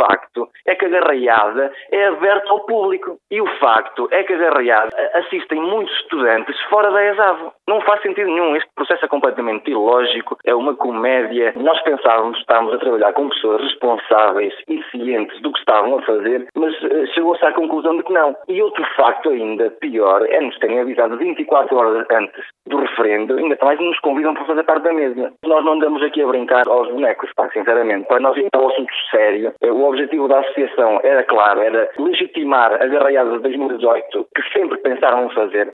facto é que a garraiada é aberta ao público. E o facto é que a garraiada assistem muitos estudantes fora da ESAV. Não faz sentido nenhum. Este processo é completamente ilógico, é uma comédia. Nós pensávamos que estávamos a trabalhar com pessoas responsáveis e cientes do que estavam a fazer, mas chegou-se à conclusão de que não. E outro facto ainda pior é nos terem avisado 24 horas antes do referendo, ainda mais nos convidam para fazer parte da mesa. Nós não andamos aqui a brincar aos bonecos, sinceramente. Para nós é um assunto sério. O objetivo da associação era claro, era legitimar a garraiada de 2018, que sempre pensaram em fazer.